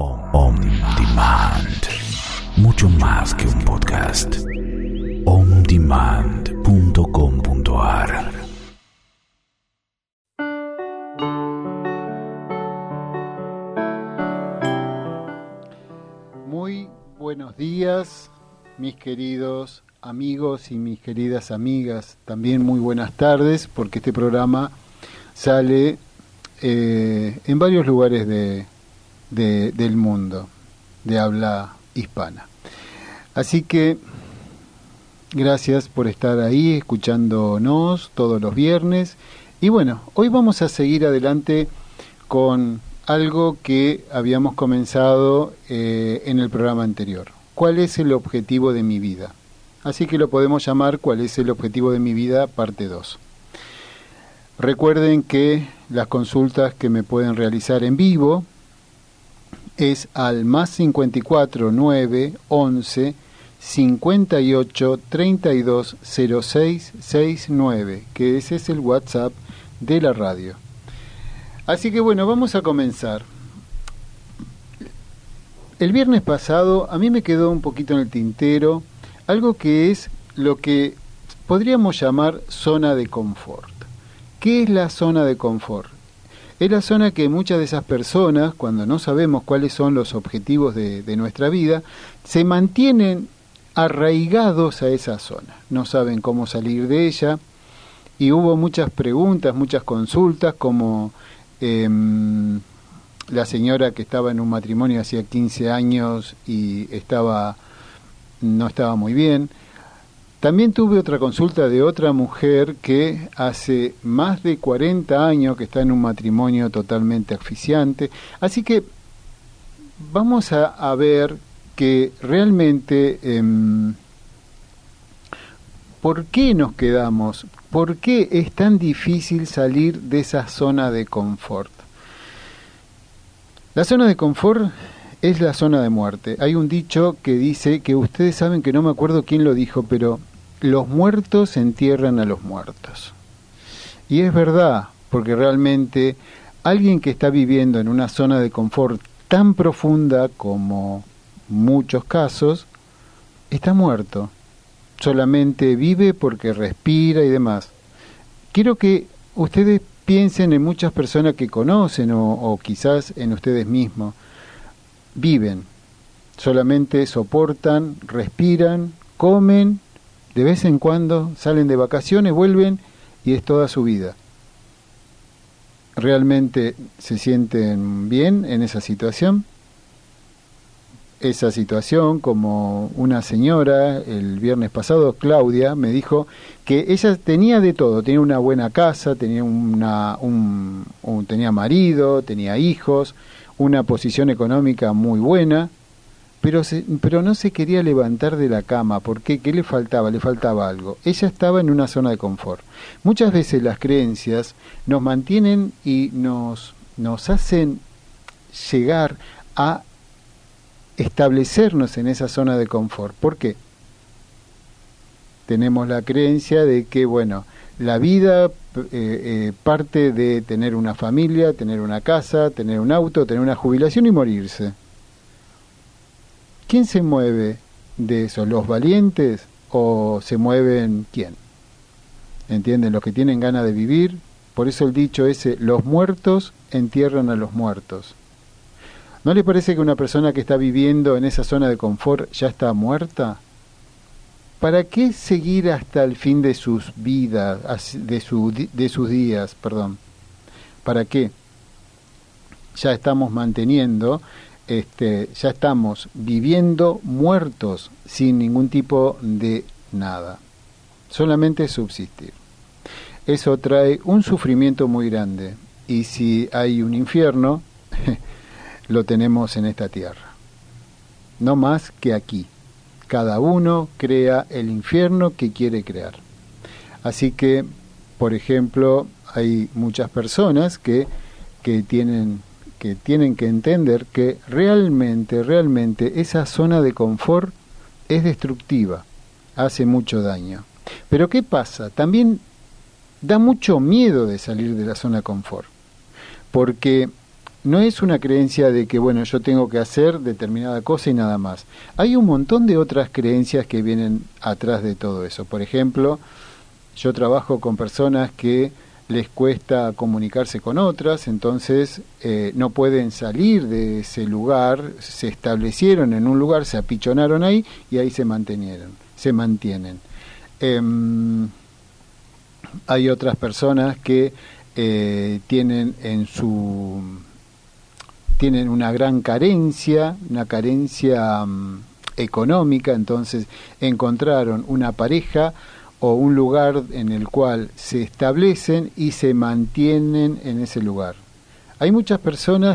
On Demand. Mucho más que un podcast. ondemand.com.ar. Muy buenos días, mis queridos amigos y mis queridas amigas. También muy buenas tardes, porque este programa sale en varios lugares del mundo de habla hispana. Así que gracias por estar ahí escuchándonos todos los viernes. Y bueno, hoy vamos a seguir adelante con algo que habíamos comenzado en el programa anterior. ¿Cuál es el objetivo de mi vida? Así que lo podemos llamar ¿Cuál es el objetivo de mi vida? Parte 2. Recuerden que las consultas que me pueden realizar en vivo es al más 54 9 11 58 32 06 69, que ese es el WhatsApp de la radio. Así que bueno, vamos a comenzar. El viernes pasado a mí me quedó un poquito en el tintero algo que es lo que podríamos llamar zona de confort. ¿Qué es la zona de confort? Es la zona que muchas de esas personas, cuando no sabemos cuáles son los objetivos de nuestra vida, se mantienen arraigados a esa zona. No saben cómo salir de ella, y hubo muchas preguntas, muchas consultas, como la señora que estaba en un matrimonio hacía 15 años y no estaba muy bien. También tuve otra consulta de otra mujer que hace más de 40 años que está en un matrimonio totalmente asfixiante. Así que vamos a ver que realmente ¿por qué nos quedamos? ¿Por qué es tan difícil salir de esa zona de confort? La zona de confort es la zona de muerte. Hay un dicho que dice, que ustedes saben, que no me acuerdo quién lo dijo, pero los muertos entierran a los muertos. Y es verdad, porque realmente alguien que está viviendo en una zona de confort tan profunda como muchos casos, está muerto. Solamente vive porque respira y demás. Quiero que ustedes piensen en muchas personas que conocen o quizás en ustedes mismos. Viven, solamente soportan, respiran, comen, de vez en cuando salen de vacaciones, vuelven y es toda su vida. ¿Realmente se sienten bien en esa situación? Esa situación, como una señora el viernes pasado, Claudia, me dijo que ella tenía de todo, tenía una buena casa, tenía tenía marido, tenía hijos, una posición económica muy buena, pero no se quería levantar de la cama. ¿Por qué? ¿Qué le faltaba? Le faltaba algo. Ella estaba en una zona de confort. Muchas veces las creencias nos mantienen y nos hacen llegar a establecernos en esa zona de confort. ¿Por qué? Tenemos la creencia de que, bueno, la vida parte de tener una familia, tener una casa, tener un auto, tener una jubilación y morirse. ¿Quién se mueve de eso? ¿Los valientes o se mueven quién? ¿Entienden? Los que tienen ganas de vivir. Por eso el dicho ese, los muertos entierran a los muertos. ¿No le parece que una persona que está viviendo en esa zona de confort ya está muerta? ¿Para qué seguir hasta el fin de sus vidas, de sus días, perdón? ¿Para qué? Ya estamos manteniendo, ya estamos viviendo muertos sin ningún tipo de nada. Solamente subsistir. Eso trae un sufrimiento muy grande. Y si hay un infierno, lo tenemos en esta tierra. No más que aquí. Cada uno crea el infierno que quiere crear. Así que, por ejemplo, hay muchas personas que tienen que entender que realmente esa zona de confort es destructiva, hace mucho daño. Pero ¿qué pasa? También da mucho miedo de salir de la zona de confort, porque no es una creencia de que, bueno, yo tengo que hacer determinada cosa y nada más. Hay un montón de otras creencias que vienen atrás de todo eso. Por ejemplo, yo trabajo con personas que les cuesta comunicarse con otras, entonces no pueden salir de ese lugar, se establecieron en un lugar, se apichonaron ahí y ahí se mantienen. Hay otras personas que tienen una gran carencia, económica, entonces encontraron una pareja o un lugar en el cual se establecen y se mantienen en ese lugar. Hay muchas personas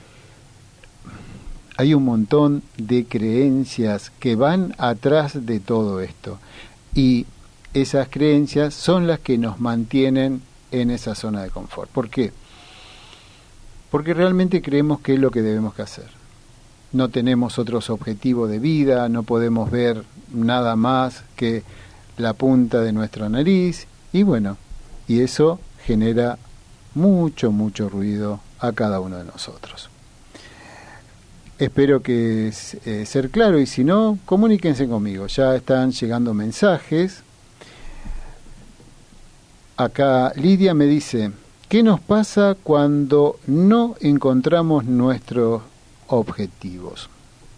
hay un montón de creencias que van atrás de todo esto, y esas creencias son las que nos mantienen en esa zona de confort. ¿Por qué? Porque realmente creemos que es lo que debemos que hacer. No tenemos otros objetivos de vida, no podemos ver nada más que la punta de nuestra nariz, y bueno, y eso genera mucho ruido a cada uno de nosotros. Espero que ser claro, y si no, comuníquense conmigo. Ya están llegando mensajes. Acá Lidia me dice: ¿qué nos pasa cuando no encontramos nuestros objetivos?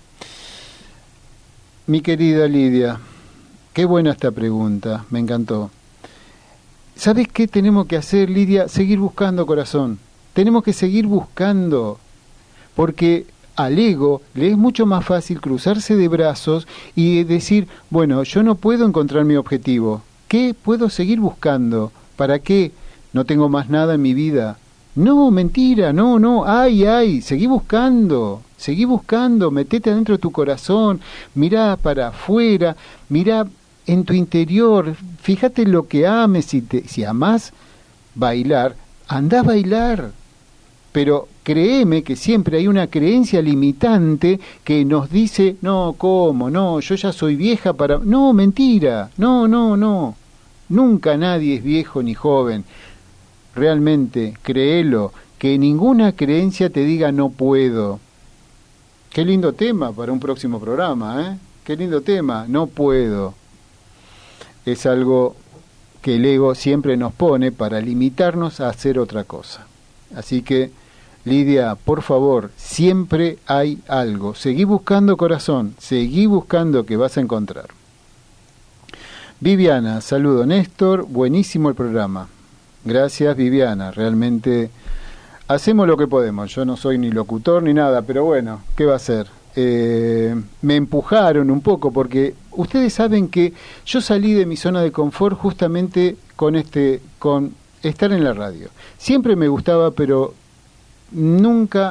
Mi querida Lidia, qué buena esta pregunta, me encantó. ¿Sabes qué tenemos que hacer, Lidia? Seguir buscando, corazón. Tenemos que seguir buscando, porque al ego le es mucho más fácil cruzarse de brazos y decir, bueno, yo no puedo encontrar mi objetivo. ¿Qué puedo seguir buscando? ¿Para qué? No tengo más nada en mi vida. No, mentira, no, seguí buscando, metete adentro de tu corazón, mirá para afuera, mirá en tu interior, fíjate lo que ames, si amás bailar, andá a bailar. Pero créeme que siempre hay una creencia limitante que nos dice, no, ¿cómo? No, yo ya soy vieja para... No, mentira, no. Nunca nadie es viejo ni joven. Realmente, créelo, que ninguna creencia te diga no puedo. Qué lindo tema para un próximo programa, ¿eh? Qué lindo tema, no puedo. Es algo que el ego siempre nos pone para limitarnos a hacer otra cosa. Así que, Lidia, por favor, siempre hay algo. Seguí buscando, corazón, seguí buscando, que vas a encontrar. Viviana, saludo. Néstor, buenísimo el programa. Gracias, Viviana, realmente hacemos lo que podemos. Yo no soy ni locutor ni nada, pero bueno, ¿qué va a ser? Me empujaron un poco, porque ustedes saben que yo salí de mi zona de confort justamente con estar en la radio. Siempre me gustaba, pero nunca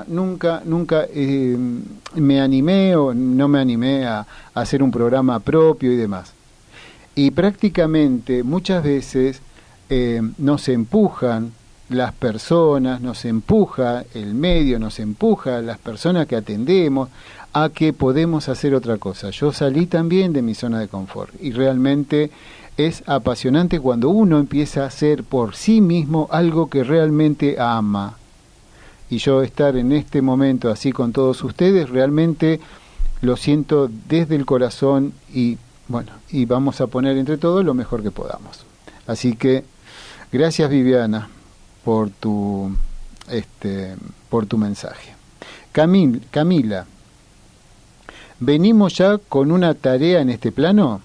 me animé o no me animé a hacer un programa propio y demás. Y prácticamente muchas veces nos empujan las personas, nos empuja el medio, nos empuja las personas que atendemos a que podemos hacer otra cosa. Yo salí también de mi zona de confort y realmente es apasionante cuando uno empieza a hacer por sí mismo algo que realmente ama. Y yo estar en este momento así con todos ustedes, realmente lo siento desde el corazón, y bueno, y vamos a poner entre todos lo mejor que podamos. Así que gracias, Viviana, por tu mensaje. Camila, ¿venimos ya con una tarea en este plano?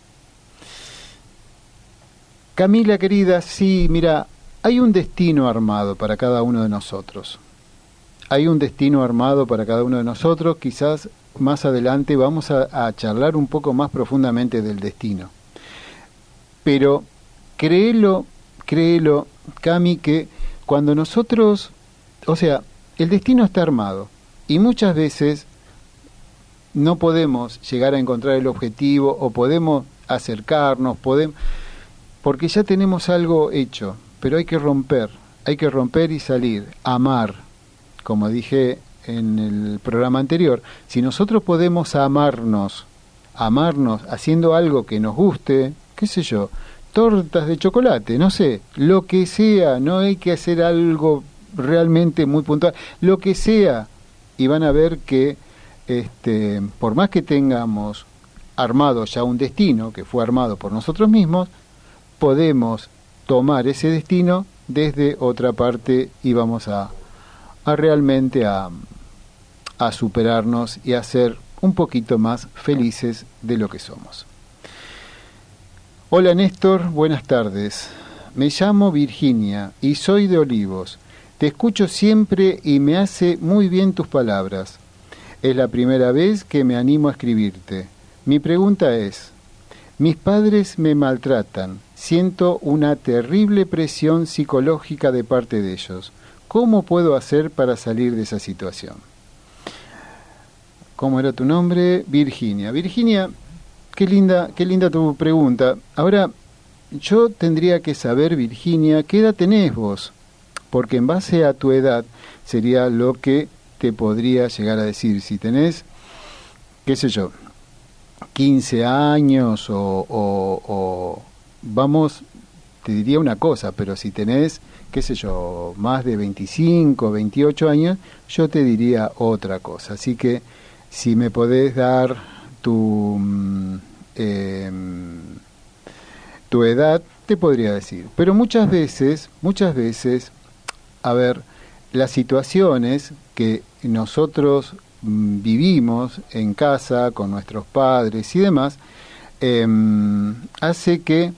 Camila, querida, sí, mira, hay un destino armado para cada uno de nosotros. Hay un destino armado para cada uno de nosotros. Quizás más adelante vamos a charlar un poco más profundamente del destino. Pero créelo, Cami, que cuando nosotros, o sea, el destino está armado y muchas veces no podemos llegar a encontrar el objetivo, o podemos acercarnos, porque ya tenemos algo hecho, pero hay que romper y salir, amar, como dije en el programa anterior. Si nosotros podemos amarnos haciendo algo que nos guste, qué sé yo, tortas de chocolate, no sé, lo que sea, no hay que hacer algo realmente muy puntual, lo que sea, y van a ver que por más que tengamos armado ya un destino que fue armado por nosotros mismos, podemos tomar ese destino desde otra parte y vamos a realmente a superarnos y a ser un poquito más felices de lo que somos. Hola Néstor, buenas tardes. Me llamo Virginia y soy de Olivos. Te escucho siempre y me hace muy bien tus palabras. Es la primera vez que me animo a escribirte. Mi pregunta es, mis padres me maltratan, siento una terrible presión psicológica de parte de ellos. ¿Cómo puedo hacer para salir de esa situación? ¿Cómo era tu nombre? Virginia. Virginia, qué linda tu pregunta. Ahora, yo tendría que saber, Virginia, ¿qué edad tenés vos? Porque en base a tu edad sería lo que te podría llegar a decir. Si tenés, qué sé yo, 15 años o vamos, te diría una cosa, pero si tenés, qué sé yo, más de 25, 28 años, yo te diría otra cosa. Así que si me podés dar tu edad, te podría decir. Pero muchas veces, a ver, las situaciones que nosotros vivimos en casa con nuestros padres y demás, hace que...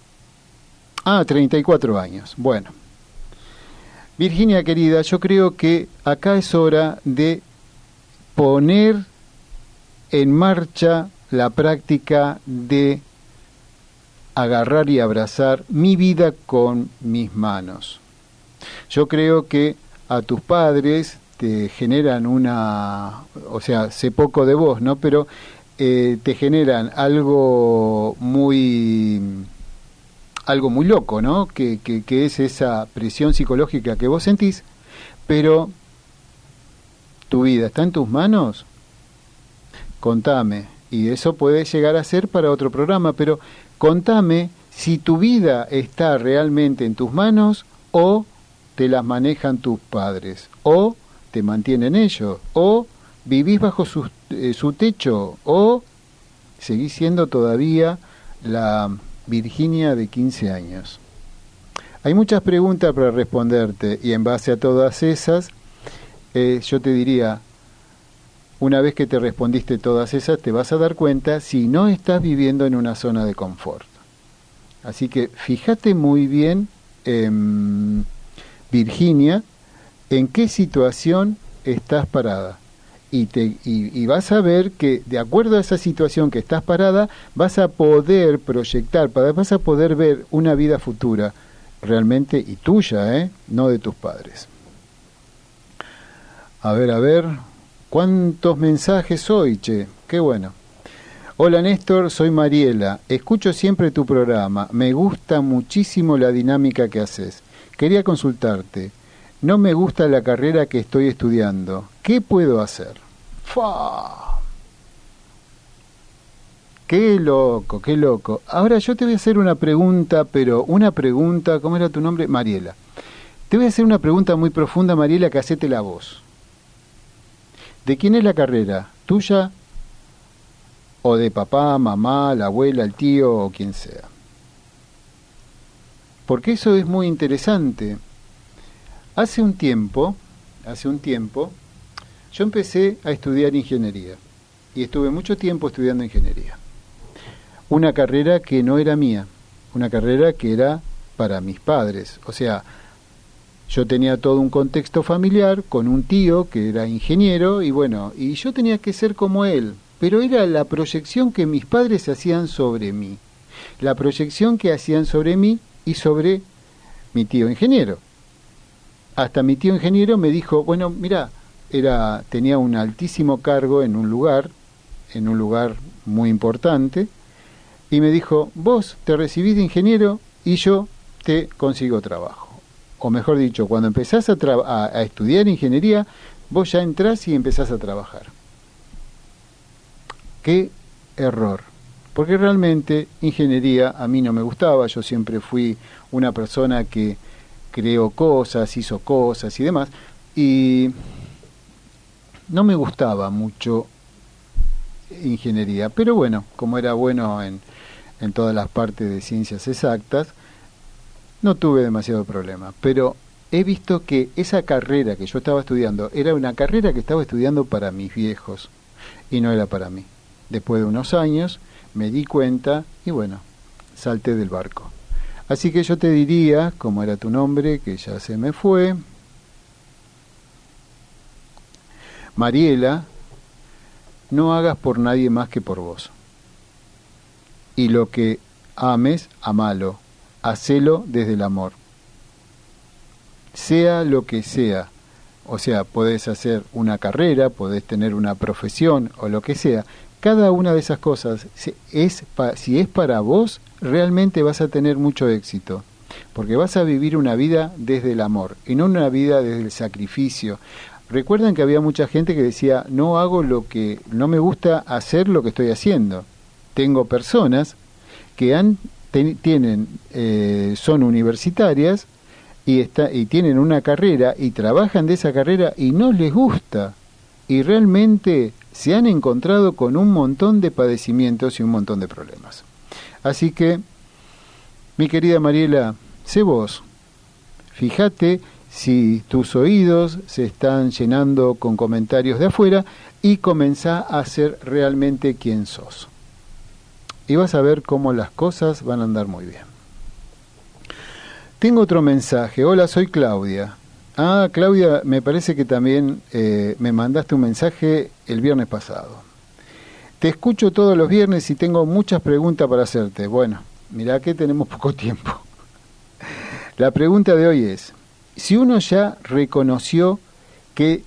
34 años. Bueno. Virginia querida, yo creo que acá es hora de poner en marcha la práctica de agarrar y abrazar mi vida con mis manos. Yo creo que a tus padres te generan sé poco de vos, ¿no? Pero te generan algo muy loco, ¿no? Que es esa presión psicológica que vos sentís, pero tu vida está en tus manos. Contame, y eso puede llegar a ser para otro programa, pero contame si tu vida está realmente en tus manos o te las manejan tus padres, o te mantienen ellos, o vivís bajo su techo, o seguís siendo todavía la Virginia de 15 años. Hay muchas preguntas para responderte y en base a todas esas, yo te diría, una vez que te respondiste todas esas, te vas a dar cuenta si no estás viviendo en una zona de confort. Así que fíjate muy bien, Virginia, en qué situación estás parada. Y vas a ver que de acuerdo a esa situación que estás parada, vas a poder proyectar, vas a poder ver una vida futura realmente y tuya, no de tus padres. A ver, ¿cuántos mensajes hoy, che? Qué bueno. Hola Néstor, soy Mariela, escucho siempre tu programa, me gusta muchísimo la dinámica que haces. Quería consultarte, no me gusta la carrera que estoy estudiando, ¿qué puedo hacer? ¡Fua! ¡Qué loco, qué loco! Ahora yo te voy a hacer una pregunta, ¿cómo era tu nombre? Mariela. Te voy a hacer una pregunta muy profunda, Mariela, que hacete la voz. ¿De quién es la carrera? ¿Tuya? ¿O de papá, mamá, la abuela, el tío o quien sea? Porque eso es muy interesante. Hace un tiempo, yo empecé a estudiar ingeniería y estuve mucho tiempo estudiando ingeniería. Una carrera que no era mía, una carrera que era para mis padres. O sea, yo tenía todo un contexto familiar con un tío que era ingeniero y bueno, y yo tenía que ser como él, pero era la proyección que mis padres hacían sobre mí, la proyección que hacían sobre mí y sobre mi tío ingeniero. Hasta mi tío ingeniero me dijo, bueno, mira, tenía un altísimo cargo en un lugar muy importante, y me dijo, vos te recibís de ingeniero y yo te consigo trabajo. O mejor dicho, cuando empezás a estudiar ingeniería, vos ya entrás y empezás a trabajar. ¡Qué error! Porque realmente ingeniería a mí no me gustaba, yo siempre fui una persona que creó cosas, hizo cosas y demás, y no me gustaba mucho ingeniería, pero bueno, como era bueno en todas las partes de ciencias exactas, no tuve demasiado problema, pero he visto que esa carrera que yo estaba estudiando era una carrera que estaba estudiando para mis viejos y no era para mí. Después de unos años me di cuenta y bueno, salté del barco. Así que yo te diría, como era tu nombre, que ya se me fue, Mariela, no hagas por nadie más que por vos. Y lo que ames, amalo, hacelo desde el amor. Sea lo que sea, o sea, podés hacer una carrera, podés tener una profesión o lo que sea, cada una de esas cosas, si es para vos, realmente vas a tener mucho éxito, porque vas a vivir una vida desde el amor y no una vida desde el sacrificio. Recuerdan que había mucha gente que decía, no hago lo que, no me gusta hacer lo que estoy haciendo. Tengo personas que son universitarias y tienen una carrera y trabajan de esa carrera y no les gusta, y realmente se han encontrado con un montón de padecimientos y un montón de problemas. Así que, mi querida Mariela, sé vos, fíjate si tus oídos se están llenando con comentarios de afuera y comenzá a ser realmente quien sos. Y vas a ver cómo las cosas van a andar muy bien. Tengo otro mensaje. Hola, soy Claudia. Ah, Claudia, me parece que también me mandaste un mensaje el viernes pasado. Te escucho todos los viernes y tengo muchas preguntas para hacerte. Bueno, mirá que tenemos poco tiempo. La pregunta de hoy es, si uno ya reconoció que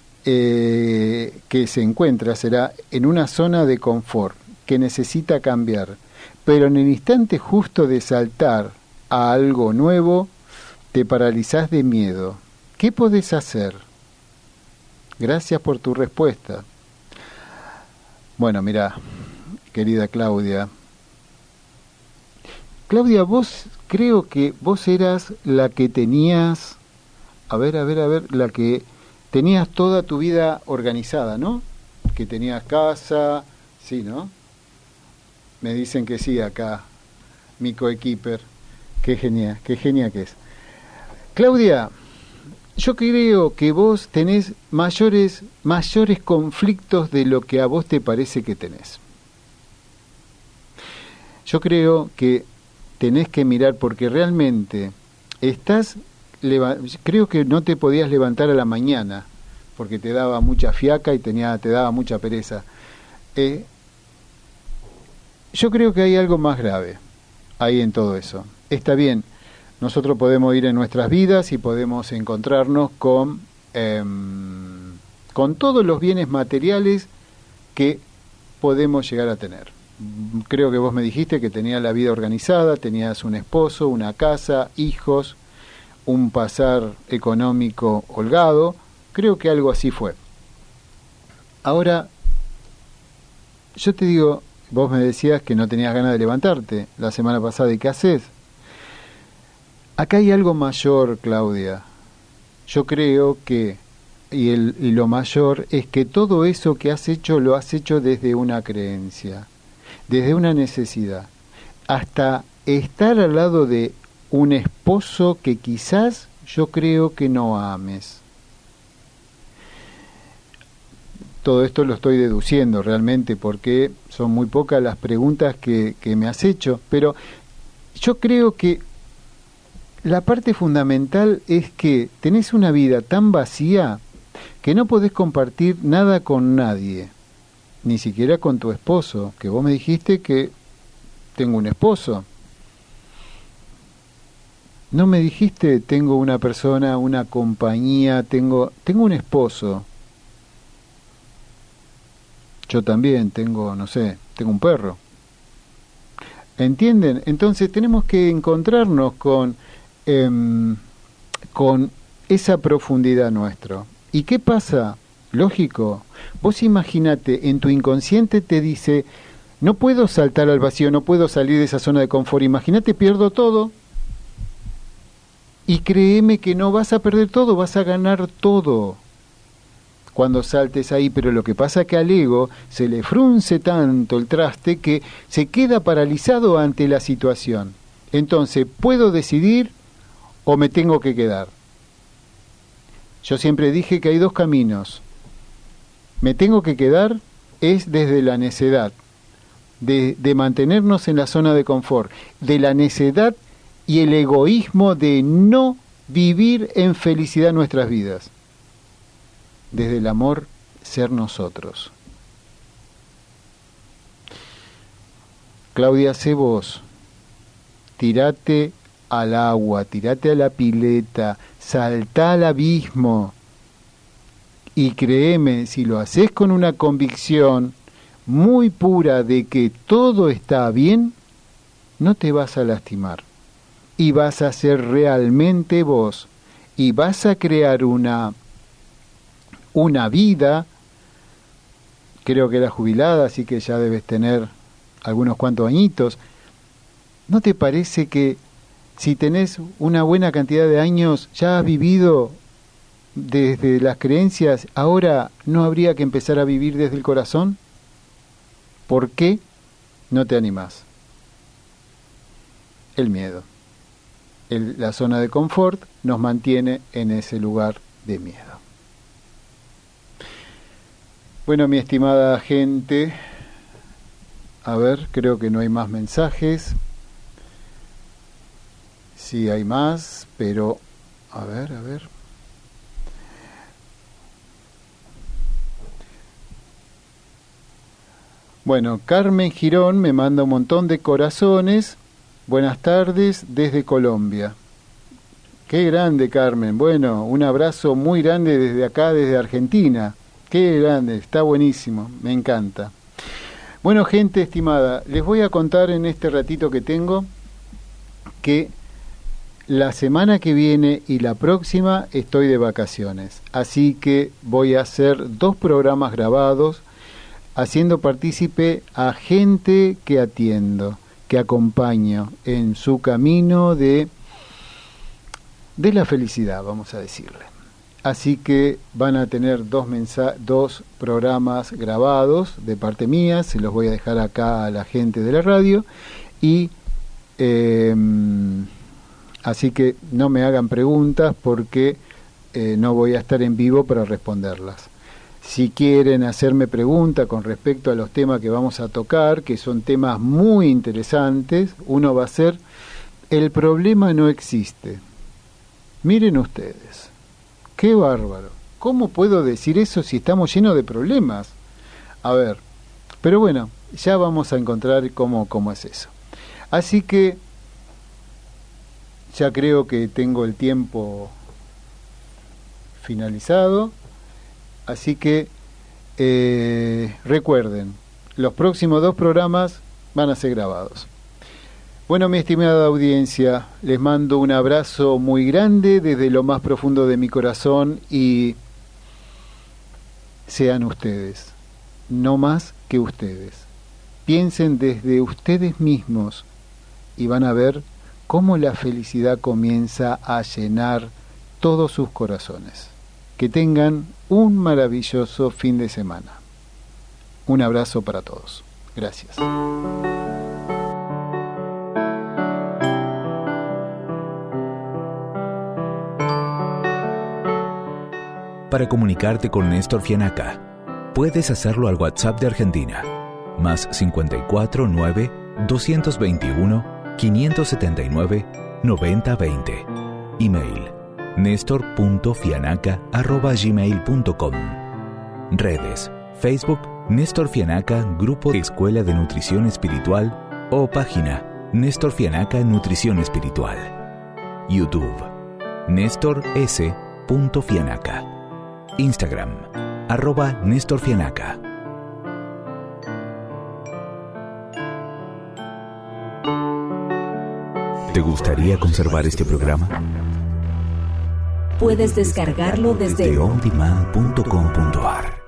se encuentra, será en una zona de confort, que necesita cambiar, pero en el instante justo de saltar a algo nuevo, te paralizás de miedo, ¿qué podés hacer? Gracias por tu respuesta. Bueno, mira, querida Claudia, creo que vos eras la que tenías, la que tenías toda tu vida organizada, ¿no? Que tenías casa, sí, ¿no? Me dicen que sí acá, mi coequiper, qué genia que es. Claudia, yo creo que vos tenés mayores conflictos de lo que a vos te parece que tenés. Yo creo que tenés que mirar porque realmente creo que no te podías levantar a la mañana porque te daba mucha fiaca y te daba mucha pereza. Yo creo que hay algo más grave ahí en todo eso. Está bien, nosotros podemos ir en nuestras vidas y podemos encontrarnos con todos los bienes materiales que podemos llegar a tener. Creo que vos me dijiste que tenías la vida organizada, tenías un esposo, una casa, hijos, un pasar económico holgado. Creo que algo así fue. Ahora, yo te digo, vos me decías que no tenías ganas de levantarte la semana pasada, ¿y qué haces? Acá hay algo mayor, Claudia. Yo creo que, y lo mayor es que todo eso que has hecho lo has hecho desde una creencia, desde una necesidad, hasta estar al lado de un esposo que quizás yo creo que no ames. Todo esto lo estoy deduciendo realmente porque son muy pocas las preguntas que me has hecho, pero yo creo que la parte fundamental es que tenés una vida tan vacía que no podés compartir nada con nadie, ni siquiera con tu esposo, que vos me dijiste que tengo un esposo. No me dijiste tengo una persona, una compañía, tengo un esposo. Yo también tengo, no sé, tengo un perro. ¿Entienden? Entonces tenemos que encontrarnos con esa profundidad nuestra. ¿Y qué pasa? Lógico, vos imagínate, en tu inconsciente te dice, no puedo saltar al vacío, no puedo salir de esa zona de confort, imagínate, pierdo todo. Y créeme que no vas a perder todo, vas a ganar todo cuando saltes ahí, pero lo que pasa es que al ego se le frunce tanto el traste que se queda paralizado ante la situación. Entonces, ¿puedo decidir o me tengo que quedar? Yo siempre dije que hay dos caminos. Me tengo que quedar es desde la necedad, de mantenernos en la zona de confort, de la necedad y el egoísmo de no vivir en felicidad nuestras vidas. Desde el amor, ser nosotros. Claudia, sé vos. Tirate al agua, tirate a la pileta, saltá al abismo. Y créeme, si lo haces con una convicción muy pura de que todo está bien, no te vas a lastimar. Y vas a ser realmente vos. Y vas a crear una vida, creo que eras jubilada, así que ya debes tener algunos cuantos añitos. ¿No te parece que si tenés una buena cantidad de años, ya has vivido desde las creencias, ahora no habría que empezar a vivir desde el corazón? ¿Por qué no te animás? El miedo. La zona de confort nos mantiene en ese lugar de miedo. Bueno, mi estimada gente, a ver, creo que no hay más mensajes. Sí hay más, pero a ver. Bueno, Carmen Girón me manda un montón de corazones. Buenas tardes desde Colombia. Qué grande, Carmen. Bueno, un abrazo muy grande desde acá, desde Argentina. Qué grande, está buenísimo, me encanta. Bueno, gente estimada, les voy a contar en este ratito que tengo que la semana que viene y la próxima estoy de vacaciones. Así que voy a hacer 2 programas grabados haciendo partícipe a gente que atiendo, que acompaño en su camino de la felicidad, vamos a decirle. Así que van a tener 2 programas grabados de parte mía, se los voy a dejar acá a la gente de la radio, y así que no me hagan preguntas porque no voy a estar en vivo para responderlas. Si quieren hacerme preguntas con respecto a los temas que vamos a tocar, que son temas muy interesantes, uno va a ser: el problema no existe. Miren ustedes. ¡Qué bárbaro! ¿Cómo puedo decir eso si estamos llenos de problemas? A ver, pero bueno, ya vamos a encontrar cómo es eso. Así que ya creo que tengo el tiempo finalizado. Así que recuerden, los próximos 2 programas van a ser grabados. Bueno, mi estimada audiencia, les mando un abrazo muy grande desde lo más profundo de mi corazón y sean ustedes, no más que ustedes. Piensen desde ustedes mismos y van a ver cómo la felicidad comienza a llenar todos sus corazones. Que tengan un maravilloso fin de semana. Un abrazo para todos. Gracias. Para comunicarte con Néstor Fianacca, puedes hacerlo al WhatsApp de Argentina, más 54 9 221 579 9020. Email nestor.fianaca@gmail.com. Redes: Facebook Néstor Fianacca, Grupo de Escuela de Nutrición Espiritual o página Néstor Fianacca Nutrición Espiritual. YouTube: Néstor S.Fianacca. Instagram: @Néstor Fianacca. ¿Te gustaría conservar este programa? Puedes descargarlo desde ondemand.com.ar.